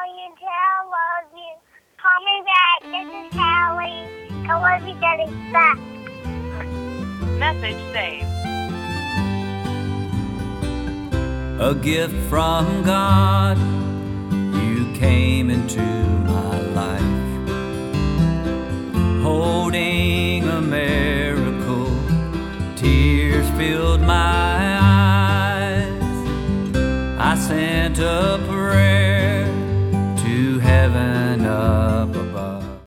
you and say I love you. Call me back. This is Callie. I love you, Daddy. Bye. Message saved. A gift from God, you came into my life, holding a miracle. Tears filled my eyes. I sent a prayer